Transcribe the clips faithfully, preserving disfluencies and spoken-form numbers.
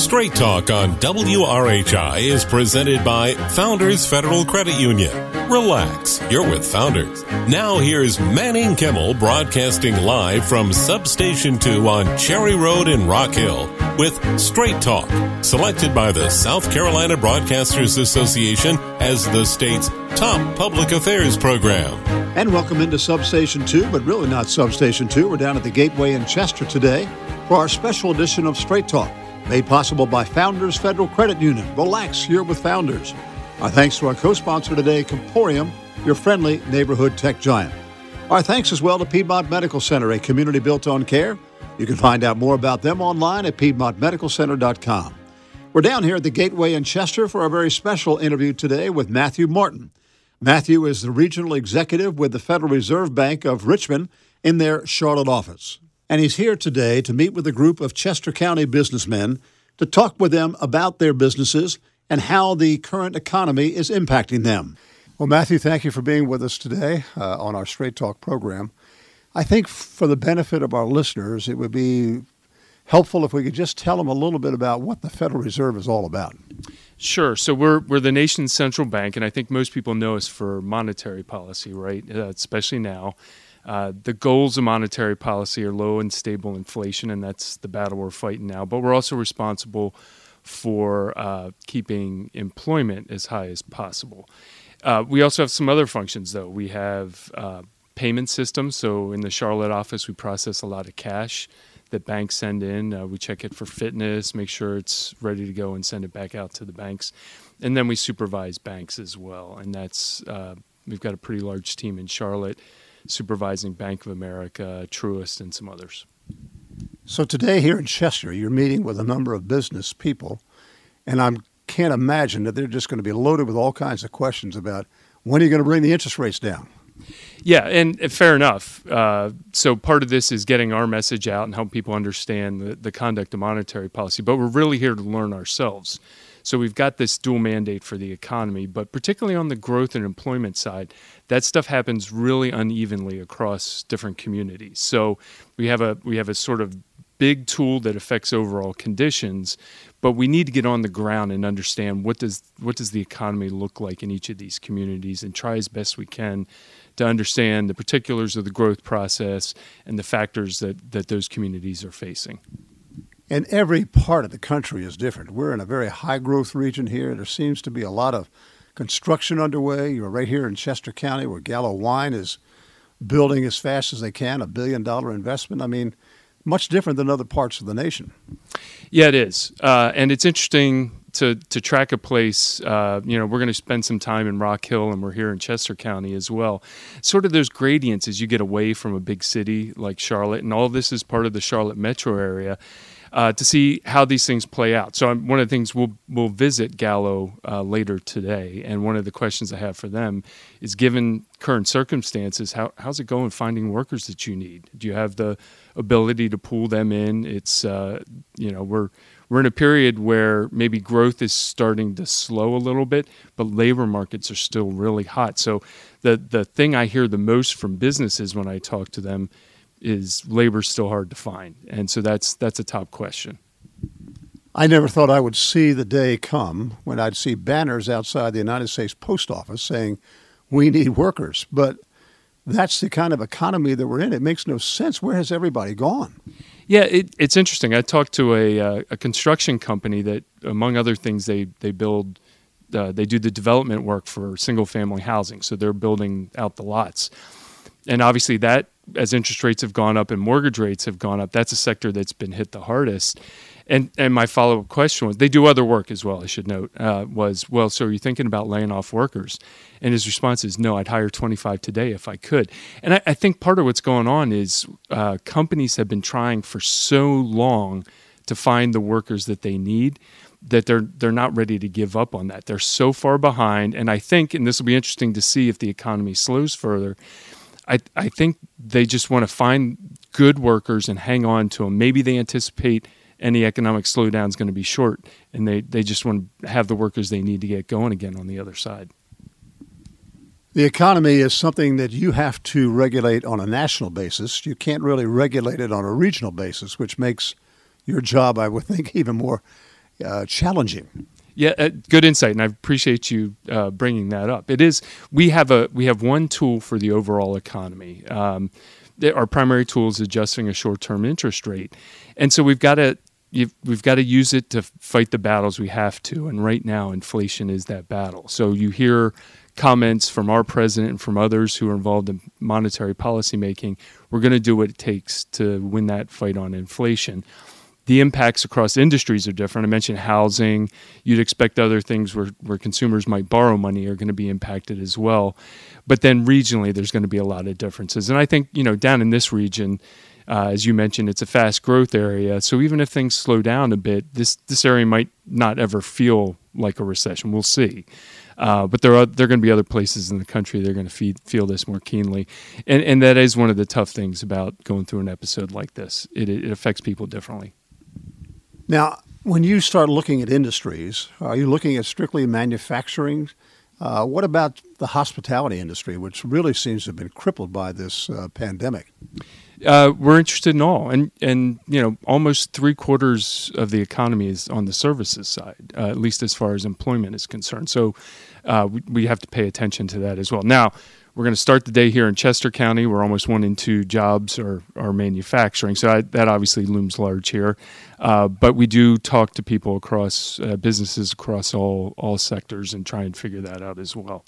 Straight Talk on W R H I is presented by Founders Federal Credit Union. Relax, you're with Founders. Now here's Manning Kimmel broadcasting live from Substation two on Cherry Road in Rock Hill with Straight Talk, selected by the South Carolina Broadcasters Association as the state's top public affairs program. And welcome into Substation two, but really not Substation two. We're down at the Gateway in Chester today for our special edition of Straight Talk, made possible by Founders Federal Credit Union. Relax, you're with Founders. Our thanks to our co-sponsor today, Comporium, your friendly neighborhood tech giant. Our thanks as well to Piedmont Medical Center, a community built on care. You can find out more about them online at piedmont medical center dot com. We're down here at the Gateway in Chester for a very special interview today with Matthew Martin. Matthew is the regional executive with the Federal Reserve Bank of Richmond in their Charlotte office. And he's here today to meet with a group of Chester County businessmen to talk with them about their businesses and how the current economy is impacting them. Well, Matthew, thank you for being with us today uh, on our Straight Talk program. I think for the benefit of our listeners, it would be helpful if we could just tell them a little bit about what the Federal Reserve is all about. Sure. So we're we're the nation's central bank, and I think most people know us for monetary policy, right? Uh, especially now. Uh, the goals of monetary policy are low and stable inflation, and that's the battle we're fighting now. But we're also responsible for uh, keeping employment as high as possible. Uh, we also have some other functions, though. We have uh, payment systems. So in the Charlotte office, we process a lot of cash that banks send in. Uh, we check it for fitness, make sure it's ready to go, and send it back out to the banks. And then we supervise banks as well. And that's uh, we've got a pretty large team in Charlotte supervising Bank of America, Truist, and some others. So today here in Chester, you're meeting with a number of business people, and I can't imagine that they're just going to be loaded with all kinds of questions about when are you going to bring the interest rates down? Yeah, and fair enough. Uh, so part of this is getting our message out and help people understand the, the conduct of monetary policy, but we're really here to learn ourselves. So we've got this dual mandate for the economy, but particularly on the growth and employment side, that stuff happens really unevenly across different communities. So we have a we have a sort of big tool that affects overall conditions, but we need to get on the ground and understand what does what does the economy look like in each of these communities and try as best we can to understand the particulars of the growth process and the factors that, that those communities are facing. And every part of the country is different. We're in a very high-growth region here. There seems to be a lot of construction underway. You're right here in Chester County where Gallo Wine is building as fast as they can, a billion-dollar investment. I mean, much different than other parts of the nation. Yeah, it is. Uh, and it's interesting to to track a place. Uh, you know, we're going to spend some time in Rock Hill, and we're here in Chester County as well. Sort of those gradients as you get away from a big city like Charlotte, and all of this is part of the Charlotte metro area. Uh, to see how these things play out. So I'm, one of the things we'll we'll visit Gallo uh, later today, and one of the questions I have for them is, given current circumstances, how how's it going finding workers that you need? Do you have the ability to pull them in? It's uh, you know we're we're in a period where maybe growth is starting to slow a little bit, but labor markets are still really hot. So the the thing I hear the most from businesses when I talk to them is labor's still hard to find. And so that's that's a top question. I never thought I would see the day come when I'd see banners outside the United States Post Office saying, we need workers. But that's the kind of economy that we're in. It makes no sense. Where has everybody gone? Yeah, it, it's interesting. I talked to a, uh, a construction company that, among other things, they, they build, uh, they do the development work for single-family housing. So they're building out the lots. And obviously that, as interest rates have gone up and mortgage rates have gone up, that's a sector that's been hit the hardest. And and my follow-up question was, they do other work as well, I should note, uh, was, well, so are you thinking about laying off workers? And his response is, no, I'd hire twenty-five today if I could. And I, I think part of what's going on is uh, companies have been trying for so long to find the workers that they need that they're they're not ready to give up on that. They're so far behind. And I think, and this will be interesting to see if the economy slows further, I, I think they just want to find good workers and hang on to them. Maybe they anticipate any economic slowdown is going to be short, and they, they just want to have the workers they need to get going again on the other side. The economy is something that you have to regulate on a national basis. You can't really regulate it on a regional basis, which makes your job, I would think, even more uh, challenging. Yeah, uh, good insight, and I appreciate you uh, bringing that up. It is. We have a we have one tool for the overall economy. Um, our primary tool is adjusting a short-term interest rate, and so we've got to you've, we've got to use it to fight the battles we have to. And right now, inflation is that battle. So you hear comments from our president and from others who are involved in monetary policy making. We're going to do what it takes to win that fight on inflation. The impacts across industries are different. I mentioned housing. You'd expect other things where, where consumers might borrow money are going to be impacted as well. But then regionally, there's going to be a lot of differences. And I think, you know, down in this region, uh, as you mentioned, it's a fast growth area. So even if things slow down a bit, this this area might not ever feel like a recession. We'll see. Uh, but there are there are going to be other places in the country that are going to feed, feel this more keenly. And, and that is one of the tough things about going through an episode like this. It, it affects people differently. Now, when you start looking at industries, are you looking at strictly manufacturing? Uh, what about the hospitality industry, which really seems to have been crippled by this uh, pandemic? Uh, we're interested in all, and and you know, almost three quarters of the economy is on the services side, uh, at least as far as employment is concerned. So uh, we, we have to pay attention to that as well. Now, we're going to start the day here in Chester County, where almost one in two jobs are, are manufacturing. So I, that obviously looms large here. Uh, but we do talk to people across uh, businesses across all, all sectors and try and figure that out as well.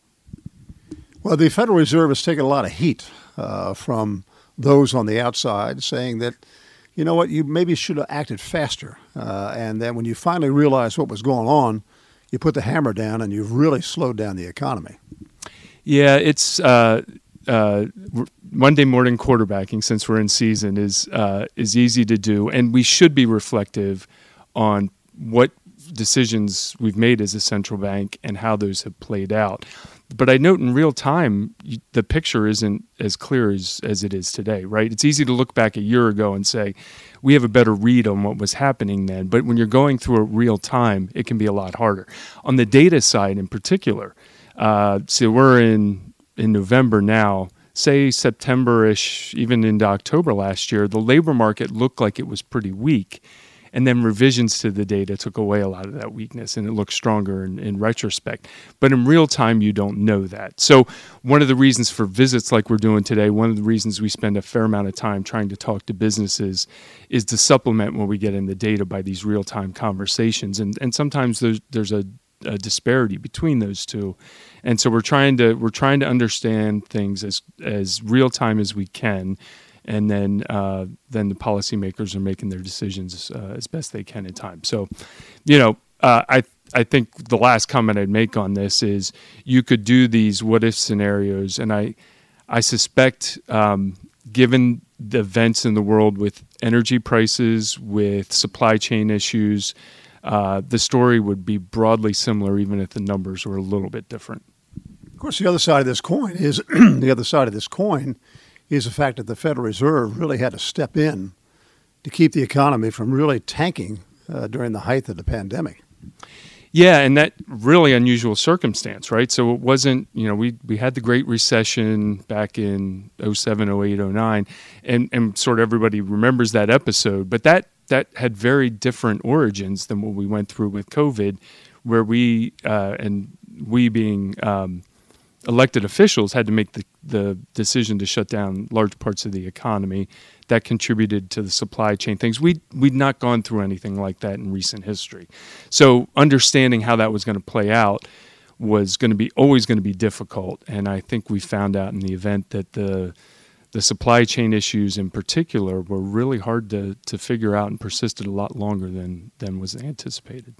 Well, the Federal Reserve has taken a lot of heat uh, from those on the outside, saying that, you know what, you maybe should have acted faster. Uh, and that when you finally realized what was going on, you put the hammer down and you've really slowed down the economy. Yeah, it's uh, uh, Monday morning quarterbacking, since we're in season, is uh, is easy to do, and we should be reflective on what decisions we've made as a central bank and how those have played out. But I note in real time, you, the picture isn't as clear as, as it is today, right? It's easy to look back a year ago and say, we have a better read on what was happening then. But when you're going through it real time, it can be a lot harder. On the data side in particular, uh, so we're in, in November now, say September-ish, even into October last year, the labor market looked like it was pretty weak. And then revisions to the data took away a lot of that weakness, and it looks stronger in, in retrospect. But in real time, you don't know that. So one of the reasons for visits like we're doing today, one of the reasons we spend a fair amount of time trying to talk to businesses is to supplement what we get in the data by these real-time conversations. And and sometimes there's there's a, a disparity between those two. And so we're trying to we're trying to understand things as as real-time as we can. And then uh, then the policymakers are making their decisions uh, as best they can in time. So, you know, uh, I I think the last comment I'd make on this is you could do these what-if scenarios, and I I suspect, um, given the events in the world with energy prices, with supply chain issues, uh, the story would be broadly similar, even if the numbers were a little bit different. Of course, the other side of this coin is the other side of this coin. is the fact that the Federal Reserve really had to step in to keep the economy from really tanking uh, during the height of the pandemic. Yeah, and that really unusual circumstance, right? So it wasn't, you know, we we had the Great Recession back in oh seven, oh eight, oh nine, and, and sort of everybody remembers that episode, but that, that had very different origins than what we went through with COVID, where we, uh, and we being um, elected officials, had to make the, the decision to shut down large parts of the economy. That contributed to the supply chain things. We'd, we'd not gone through anything like that in recent history. So understanding how that was going to play out was going to be always going to be difficult. And I think we found out in the event that the the supply chain issues in particular were really hard to, to figure out and persisted a lot longer than, than was anticipated.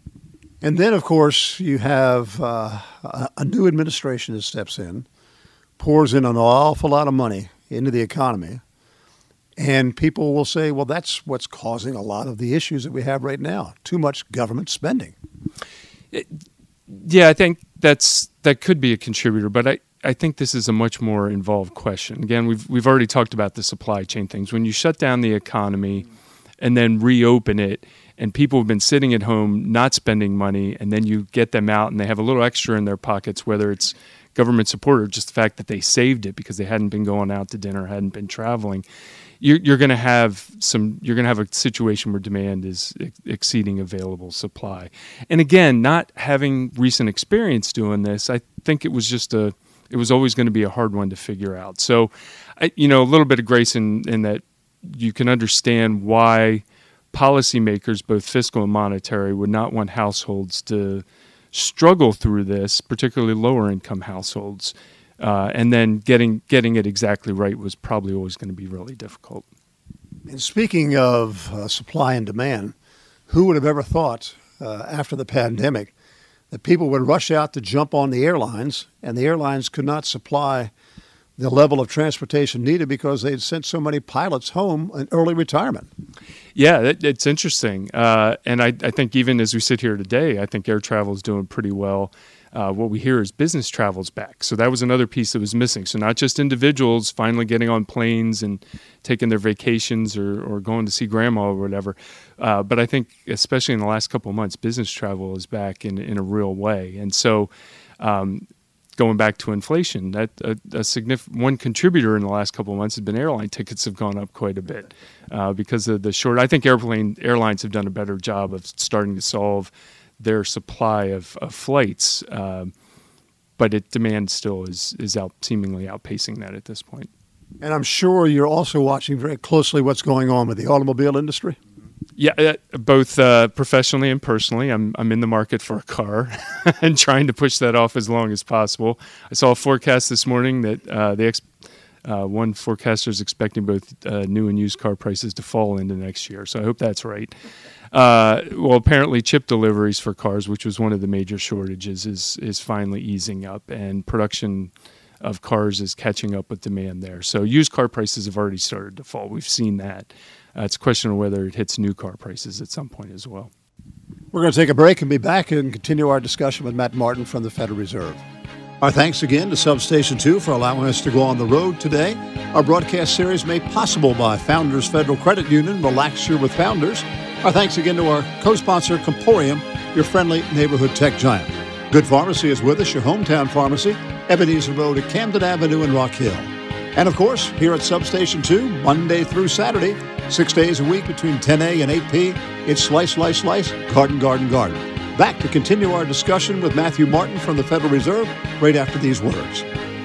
And then, of course, you have uh, a new administration that steps in, pours in an awful lot of money into the economy. And people will say, well, that's what's causing a lot of the issues that we have right now, too much government spending. It, yeah, I think that's that could be a contributor, but I, I think this is a much more involved question. Again, we've we've already talked about the supply chain things. When you shut down the economy and then reopen it, and people have been sitting at home not spending money, and then you get them out and they have a little extra in their pockets, whether it's government support or just the fact that they saved it because they hadn't been going out to dinner, hadn't been traveling, you're, you're going to have some. You're going to have a situation where demand is ex- exceeding available supply. And again, not having recent experience doing this, I think it was just a. It was always going to be a hard one to figure out. So, I, you know, a little bit of grace in, in that you can understand why policymakers, both fiscal and monetary, would not want households to struggle through this, particularly lower income households. Uh, and then getting getting it exactly right was probably always going to be really difficult. And speaking of uh, supply and demand, who would have ever thought uh, after the pandemic that people would rush out to jump on the airlines, and the airlines could not supply the level of transportation needed because they'd sent so many pilots home in early retirement? Yeah, it, it's interesting. Uh, and I, I think even as we sit here today, I think air travel is doing pretty well. Uh, what we hear is business travel's back. So that was another piece that was missing. So not just individuals finally getting on planes and taking their vacations or, or going to see grandma or whatever. Uh, but I think especially in the last couple of months, business travel is back in, in a real way. And so um, going back to inflation, that a, a significant one contributor in the last couple of months has been airline tickets have gone up quite a bit uh, because of the short. I think airplane airlines have done a better job of starting to solve their supply of, of flights, um, but it demand still is is out seemingly outpacing that at this point. And I'm sure you're also watching very closely what's going on with the automobile industry. Yeah, uh, both uh, professionally and personally. I'm I'm in the market for a car and trying to push that off as long as possible. I saw a forecast this morning that uh, the ex- uh, one forecaster is expecting both uh, new and used car prices to fall into next year. So I hope that's right. Uh, well, apparently chip deliveries for cars, which was one of the major shortages, is is finally easing up, and production of cars is catching up with demand there. So used car prices have already started to fall. We've seen that. Uh, it's a question of whether it hits new car prices at some point as well. We're going to take a break and be back and continue our discussion with Matt Martin from the Federal Reserve. Our thanks again to Substation two for allowing us to go on the road today. Our broadcast series made possible by Founders Federal Credit Union. Relax here with Founders. Our thanks again to our co-sponsor, Comporium, your friendly neighborhood tech giant. Good Pharmacy is with us, your hometown pharmacy, Ebenezer Road at Camden Avenue in Rock Hill. And of course, here at Substation two, Monday through Saturday, six days a week between ten a and eight p, it's Slice, Slice, Slice, Garden, Garden, Garden. Back to continue our discussion with Matthew Martin from the Federal Reserve right after these words.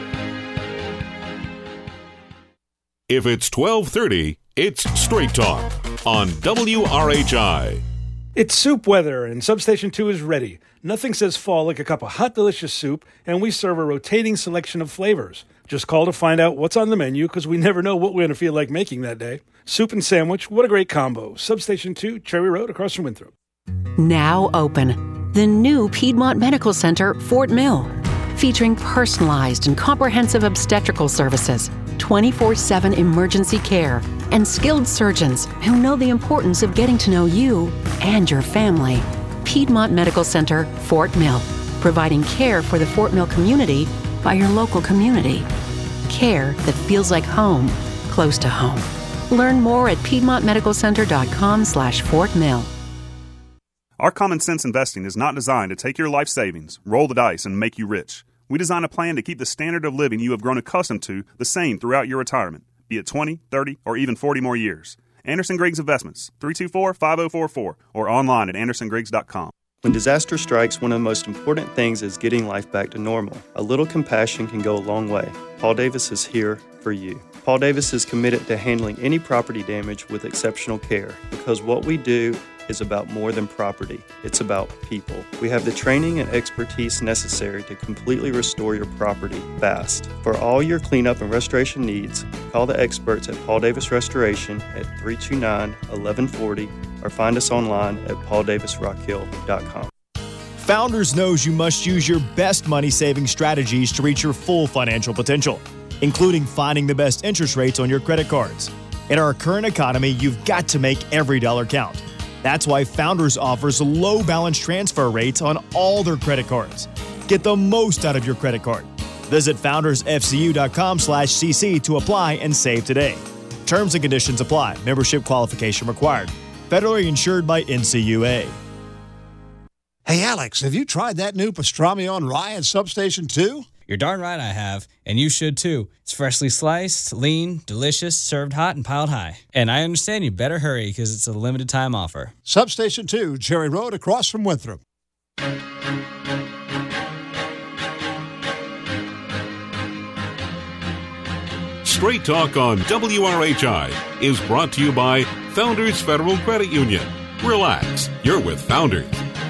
If it's twelve thirty, it's Straight Talk on W R H I. It's soup weather, and Substation two is ready. Nothing says fall like a cup of hot, delicious soup, and we serve a rotating selection of flavors. Just call to find out what's on the menu, because we never know what we're going to feel like making that day. Soup and sandwich, what a great combo. Substation two, Cherry Road, across from Winthrop. Now open. The new Piedmont Medical Center, Fort Mill. Featuring personalized and comprehensive obstetrical services, twenty-four seven emergency care, and skilled surgeons who know the importance of getting to know you and your family. Piedmont Medical Center, Fort Mill, providing care for the Fort Mill community by your local community. Care that feels like home, close to home. Learn more at piedmontmedicalcenter.com slash Fort Mill. Our common sense investing is not designed to take your life savings, roll the dice, and make you rich. We design a plan to keep the standard of living you have grown accustomed to the same throughout your retirement, be it twenty, thirty, or even forty more years. Anderson Griggs Investments, three two four, five oh four four, or online at anderson griggs dot com. When disaster strikes, one of the most important things is getting life back to normal. A little compassion can go a long way. Paul Davis is here for you. Paul Davis is committed to handling any property damage with exceptional care, because what we do is about more than property. It's about people. We have the training and expertise necessary to completely restore your property fast. For all your cleanup and restoration needs, call the experts at Paul Davis Restoration at three two nine, eleven forty or find us online at paul davis rock hill dot com. Founders knows you must use your best money-saving strategies to reach your full financial potential, including finding the best interest rates on your credit cards. In our current economy, you've got to make every dollar count. That's why Founders offers low balance transfer rates on all their credit cards. Get the most out of your credit card. Visit foundersfcu.com slash cc to apply and save today. Terms and conditions apply. Membership qualification required. Federally insured by N C U A. Hey, Alex, have you tried that new pastrami on rye at Substation two? You're darn right I have, and you should too. It's freshly sliced, lean, delicious, served hot, and piled high. And I understand you better hurry because it's a limited time offer. Substation two, Cherry Road, across from Winthrop. Straight Talk on W R H I is brought to you by Founders Federal Credit Union. Relax, you're with Founders.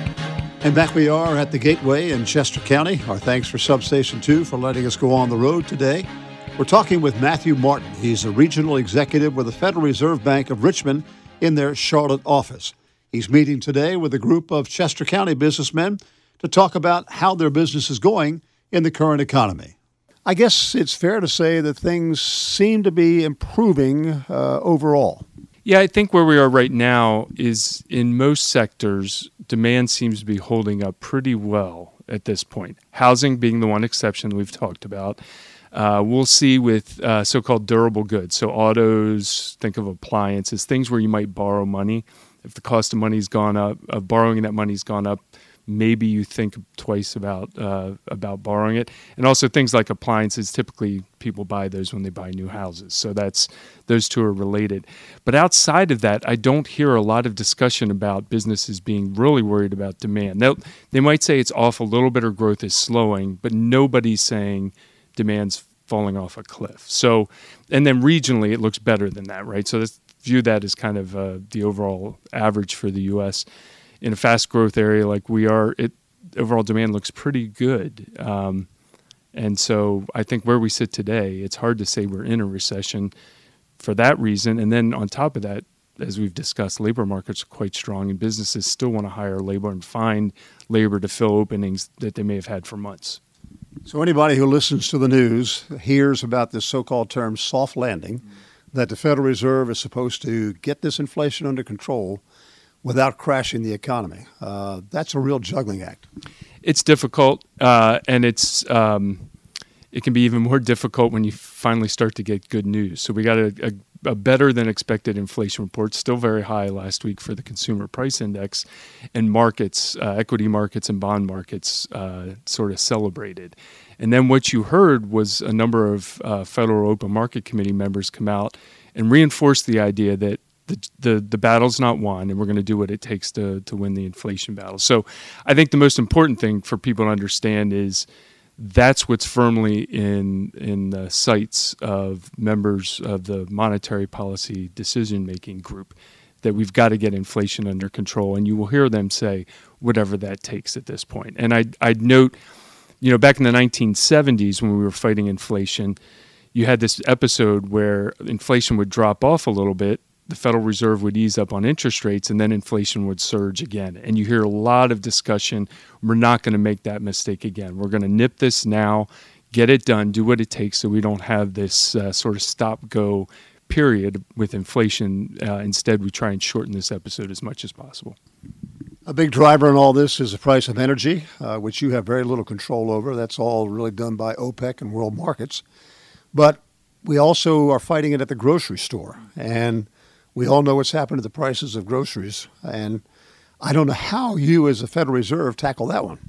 And back we are at the Gateway in Chester County. Our thanks for Substation two for letting us go on the road today. We're talking with Matthew Martin. He's a regional executive with the Federal Reserve Bank of Richmond in their Charlotte office. He's meeting today with a group of Chester County businessmen to talk about how their business is going in the current economy. I guess it's fair to say that things seem to be improving uh, overall. Yeah, I think where we are right now is in most sectors, demand seems to be holding up pretty well at this point. Housing being the one exception we've talked about. Uh, we'll see with uh, so-called durable goods. So autos, think of appliances, things where you might borrow money. If the cost of money's gone up, of borrowing that money's gone up, maybe you think twice about uh, about borrowing it. And also things like appliances, typically people buy those when they buy new houses. So that's those two are related. But outside of that, I don't hear a lot of discussion about businesses being really worried about demand. They'll, they might say it's off a little bit or growth is slowing, but nobody's saying demand's falling off a cliff. So, and then regionally, it looks better than that, right? So let's view that as kind of uh, the overall average for the U S In a fast growth area like we are, it overall demand looks pretty good. Um, and so I think where we sit today, it's hard to say we're in a recession for that reason. And then on top of that, as we've discussed, labor markets are quite strong and businesses still want to hire labor and find labor to fill openings that they may have had for months. So anybody who listens to the news hears about this so-called term soft landing, that the Federal Reserve is supposed to get this inflation under control without crashing the economy. Uh, that's a real juggling act. It's difficult, uh, and it's um, it can be even more difficult when you finally start to get good news. So we got a, a, a better than expected inflation report, still very high last week for the Consumer Price Index, and markets, uh, equity markets and bond markets uh, sort of celebrated. And then what you heard was a number of uh, Federal Open Market Committee members come out and reinforce the idea that The, the the battle's not won, and we're going to do what it takes to to win the inflation battle. So I think the most important thing for people to understand is that's what's firmly in in the sights of members of the monetary policy decision-making group, that we've got to get inflation under control. And you will hear them say whatever that takes at this point. And I'd, I'd note, you know, back in the nineteen seventies when we were fighting inflation, you had this episode where inflation would drop off a little bit, the Federal Reserve would ease up on interest rates, and then inflation would surge again. And you hear a lot of discussion, we're not going to make that mistake again. We're going to nip this now, get it done, do what it takes so we don't have this uh, sort of stop-go period with inflation. Uh, instead, we try and shorten this episode as much as possible. A big driver in all this is the price of energy, uh, which you have very little control over. That's all really done by OPEC and world markets. But we also are fighting it at the grocery store. And we all know what's happened to the prices of groceries, and I don't know how you as a Federal Reserve tackle that one.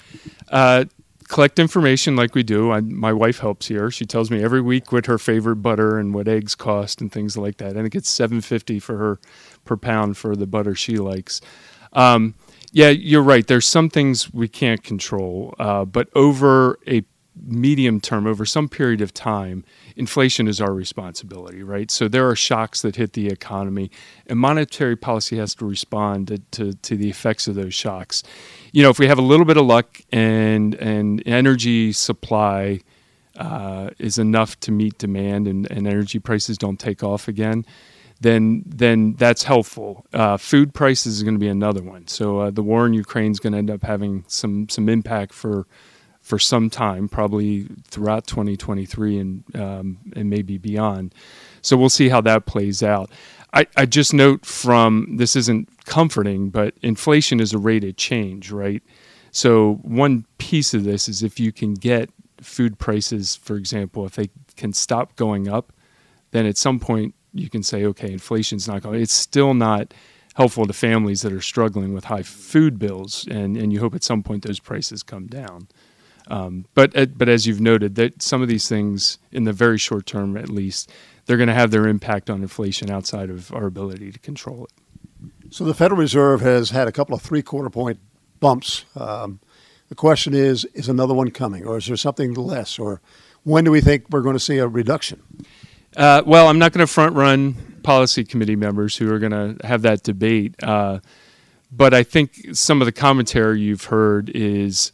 Uh, collect information like we do. I, my wife helps here. She tells me every week what her favorite butter and what eggs cost and things like that. I think it's seven fifty for her per pound for the butter she likes. Um, yeah, you're right. There's some things we can't control, uh, but over a medium term, over some period of time, inflation is our responsibility, right? So there are shocks that hit the economy, and monetary policy has to respond to, to, to the effects of those shocks. You know, if we have a little bit of luck and and energy supply uh, is enough to meet demand and, and energy prices don't take off again, then then that's helpful. Uh, food prices is going to be another one. So uh, the war in Ukraine is going to end up having some some impact for for some time, probably throughout twenty twenty-three and um, and maybe beyond. So we'll see how that plays out. I, I just note from, this isn't comforting, but inflation is a rate of change, right? So one piece of this is if you can get food prices, for example, if they can stop going up, then at some point you can say, okay, inflation's not going. It's still not helpful to families that are struggling with high food bills, and, and you hope at some point those prices come down. Um, but uh, but as you've noted, that some of these things, in the very short term at least, they're going to have their impact on inflation outside of our ability to control it. So the Federal Reserve has had a couple of three-quarter point bumps. Um, the question is, is another one coming, or is there something less, or when do we think we're going to see a reduction? Uh, well, I'm not going to front-run policy committee members who are going to have that debate, uh, but I think some of the commentary you've heard is,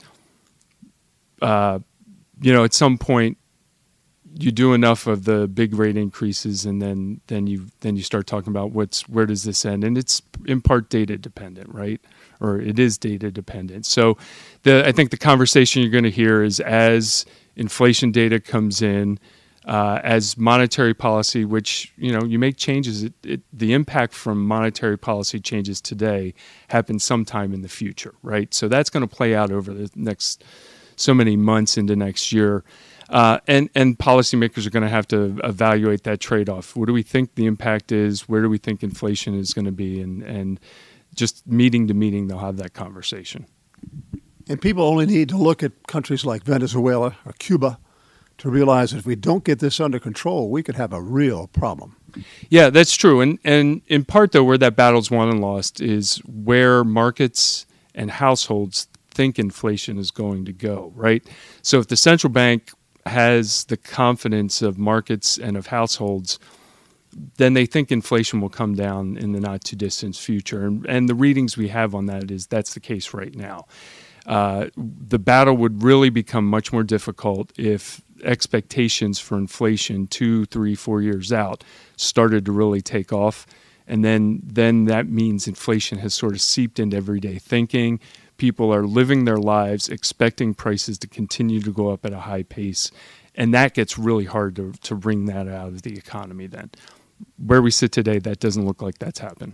uh, you know, at some point you do enough of the big rate increases, and then then you then you start talking about what's where does this end, and it's in part data dependent, right? Or it is data dependent. So, the I think the conversation you're going to hear is as inflation data comes in, uh, as monetary policy, which you know you make changes, it, it, the impact from monetary policy changes today happens sometime in the future, right? So that's going to play out over the next so many months into next year. Uh, and, and policymakers are going to have to evaluate that trade-off. What do we think the impact is? Where do we think inflation is going to be? And, and just meeting to meeting, they'll have that conversation. And people only need to look at countries like Venezuela or Cuba to realize that if we don't get this under control, we could have a real problem. Yeah, that's true. And, and in part, though, where that battle's won and lost is where markets and households think inflation is going to go, right? So if the central bank has the confidence of markets and of households, then they think inflation will come down in the not too distant future. And, and the readings we have on that is that's the case right now. Uh, the battle would really become much more difficult if expectations for inflation two, three, four years out started to really take off. And then, then that means inflation has sort of seeped into everyday thinking. People are living their lives expecting prices to continue to go up at a high pace, and that gets really hard to, to wring that out of the economy then. Where we sit today, that doesn't look like that's happened.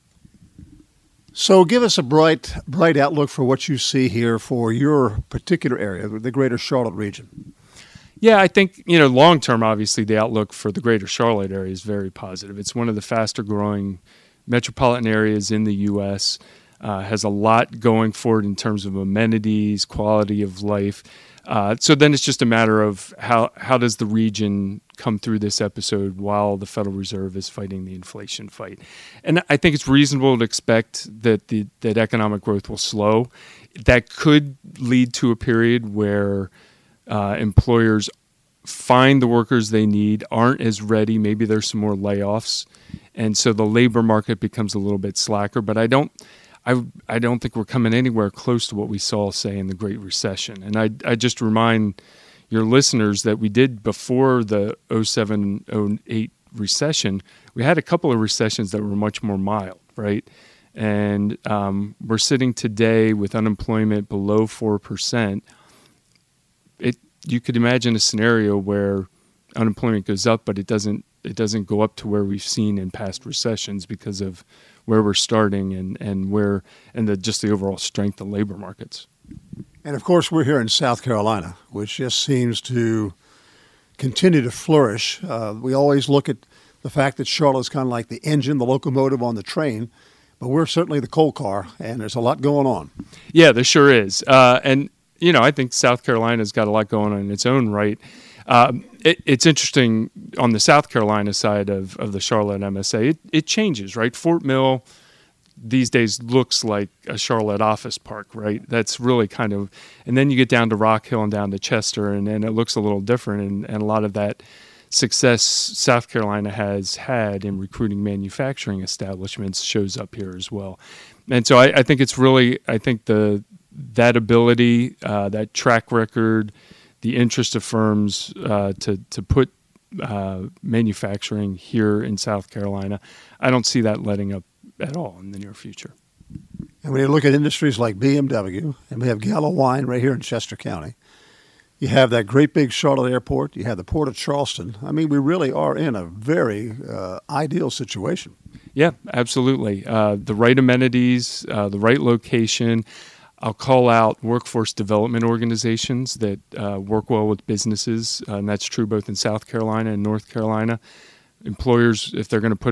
So give us a bright bright outlook for what you see here for your particular area, the greater Charlotte region. Yeah, I think, you know, long term, obviously, the outlook for the greater Charlotte area is very positive. It's one of the faster growing metropolitan areas in the U S, Uh, has a lot going for it in terms of amenities, quality of life. Uh, so then it's just a matter of how how does the region come through this episode while the Federal Reserve is fighting the inflation fight. And I think it's reasonable to expect that the that economic growth will slow. That could lead to a period where uh, employers find the workers they need, aren't as ready. Maybe there's some more layoffs. And so the labor market becomes a little bit slacker. But I don't I, I don't think we're coming anywhere close to what we saw, say, in the Great Recession. And I, I just remind your listeners that we did before the oh seven oh eight recession, we had a couple of recessions that were much more mild, right? And um, we're sitting today with unemployment below four percent. It, you could imagine a scenario where unemployment goes up, but it doesn't it doesn't go up to where we've seen in past recessions because of where we're starting and, and where and the just the overall strength of labor markets. And of course, we're here in South Carolina, which just seems to continue to flourish. Uh, we always look at the fact that Charlotte's kind of like the engine, the locomotive on the train, but we're certainly the coal car, and there's a lot going on. Yeah, there sure is. Uh, and, you know, I think South Carolina's got a lot going on in its own right. Um, it, it's interesting on the South Carolina side of, of the Charlotte M S A, it, it changes, right? Fort Mill these days looks like a Charlotte office park, right? That's really kind of, and then you get down to Rock Hill and down to Chester, and, and it looks a little different. And, and a lot of that success South Carolina has had in recruiting manufacturing establishments shows up here as well. And so I, I think it's really, I think the that ability, uh, that track record, the interest of firms uh, to to put uh, manufacturing here in South Carolina, I don't see that letting up at all in the near future. And when you look at industries like B M W, and we have Gallo Wine right here in Chester County, you have that great big Charlotte airport, you have the Port of Charleston. I mean, we really are in a very uh, ideal situation. Yeah, absolutely. Uh, the right amenities, uh, the right location. I'll call out workforce development organizations that uh, work well with businesses, uh, and that's true both in South Carolina and North Carolina. Employers, if they're going to put a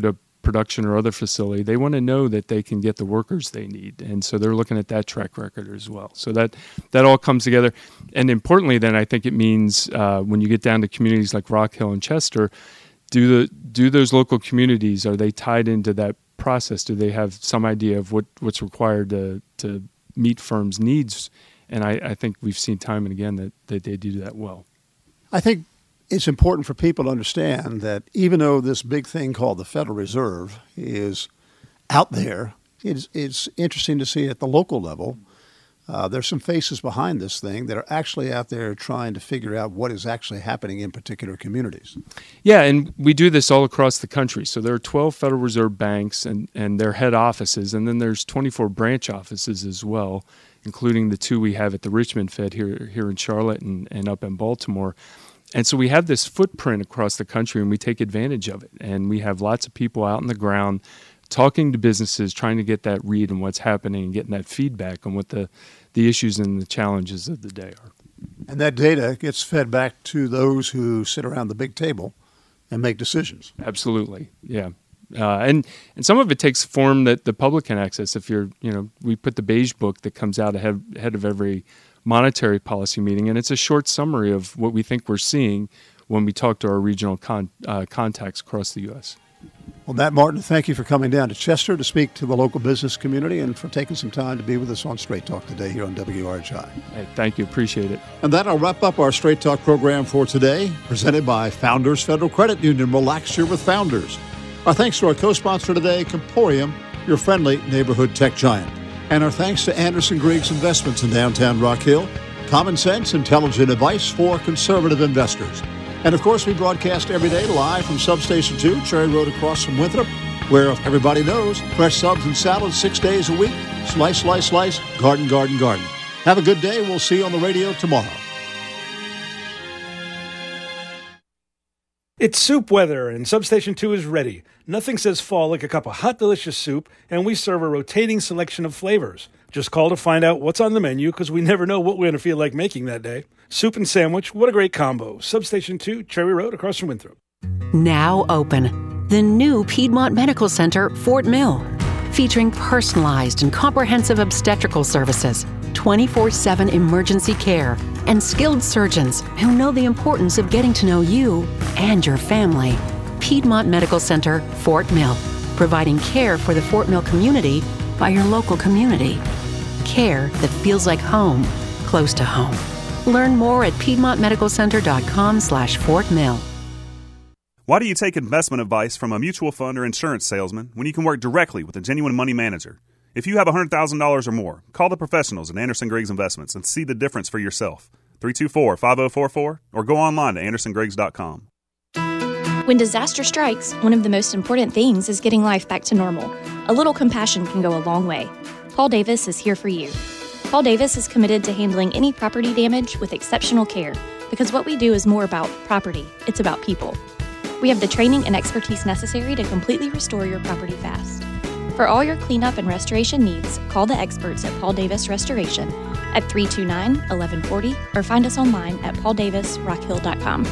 production or other facility, they want to know that they can get the workers they need. And so they're looking at that track record as well. So that, that all comes together. And importantly, then I think it means uh, when you get down to communities like Rock Hill and Chester, do the do those local communities, are they tied into that process? Do they have some idea of what, what's required to, to meet firms' needs? And I, I think we've seen time and again that, that they do that well. I think it's important for people to understand that even though this big thing called the Federal Reserve is out there, it's, it's interesting to see at the local level, uh, there's some faces behind this thing that are actually out there trying to figure out what is actually happening in particular communities. Yeah, and we do this all across the country. So there are twelve Federal Reserve banks and, and their head offices, and then there's twenty-four branch offices as well, including the two we have at the Richmond Fed here, here in Charlotte and, and up in Baltimore. And so we have this footprint across the country, and we take advantage of it. And we have lots of people out on the ground talking to businesses, trying to get that read on what's happening and getting that feedback on what the, the issues and the challenges of the day are. And that data gets fed back to those who sit around the big table and make decisions. Absolutely, yeah. Uh, and and some of it takes form that the public can access. If you're, you know, we put the beige book that comes out ahead, ahead of every monetary policy meeting, and it's a short summary of what we think we're seeing when we talk to our regional con, uh, contacts across the U S. Well, Matt Martin, thank you for coming down to Chester to speak to the local business community and for taking some time to be with us on Straight Talk today here on W R H I. Hey, thank you. Appreciate it. And that'll wrap up our Straight Talk program for today, presented by Founders Federal Credit Union. Relax here with Founders. Our thanks to our co-sponsor today, Comporium, your friendly neighborhood tech giant. And our thanks to Anderson Griggs Investments in downtown Rock Hill. Common sense, intelligent advice for conservative investors. And of course, we broadcast every day live from Substation two, Cherry Road across from Winthrop, where everybody knows fresh subs and salads six days a week. Slice, slice, slice, garden, garden, garden. Have a good day. We'll see you on the radio tomorrow. It's soup weather, and Substation two is ready. Nothing says fall like a cup of hot, delicious soup, and we serve a rotating selection of flavors. Just call to find out what's on the menu, because we never know what we're going to feel like making that day. Soup and sandwich, what a great combo. Substation two, Cherry Road, across from Winthrop. Now open, the new Piedmont Medical Center, Fort Mill, featuring personalized and comprehensive obstetrical services, twenty-four seven emergency care, and skilled surgeons who know the importance of getting to know you and your family. Piedmont Medical Center, Fort Mill, providing care for the Fort Mill community by your local community. Care that feels like home, close to home. Learn more at piedmont medical center dot com slash Fort Mill. Why do you take investment advice from a mutual fund or insurance salesman when you can work directly with a genuine money manager? If you have one hundred thousand dollars or more, call the professionals at Anderson Griggs Investments and see the difference for yourself. three two four, five zero four four or go online to anderson griggs dot com. When disaster strikes, one of the most important things is getting life back to normal. A little compassion can go a long way. Paul Davis is here for you. Paul Davis is committed to handling any property damage with exceptional care, because what we do is more about property. It's about people. We have the training and expertise necessary to completely restore your property fast. For all your cleanup and restoration needs, call the experts at Paul Davis Restoration at three two nine, one one four zero or find us online at paul davis rock hill dot com.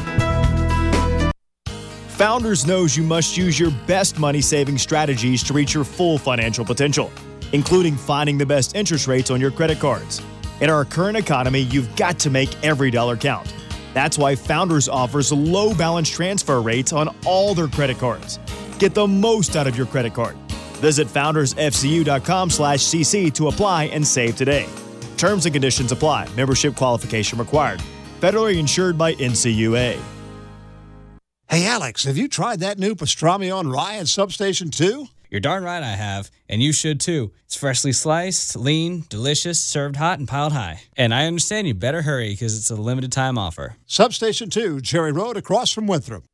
Founders knows you must use your best money-saving strategies to reach your full financial potential, including finding the best interest rates on your credit cards. In our current economy, you've got to make every dollar count. That's why Founders offers low balance transfer rates on all their credit cards. Get the most out of your credit card. Visit founders f c u dot com slash c c to apply and save today. Terms and conditions apply. Membership qualification required. Federally insured by N C U A. Hey, Alex, have you tried that new pastrami on rye at Substation two? You're darn right I have, and you should too. It's freshly sliced, lean, delicious, served hot and piled high. And I understand you better hurry because it's a limited time offer. Substation two, Cherry Road across from Winthrop.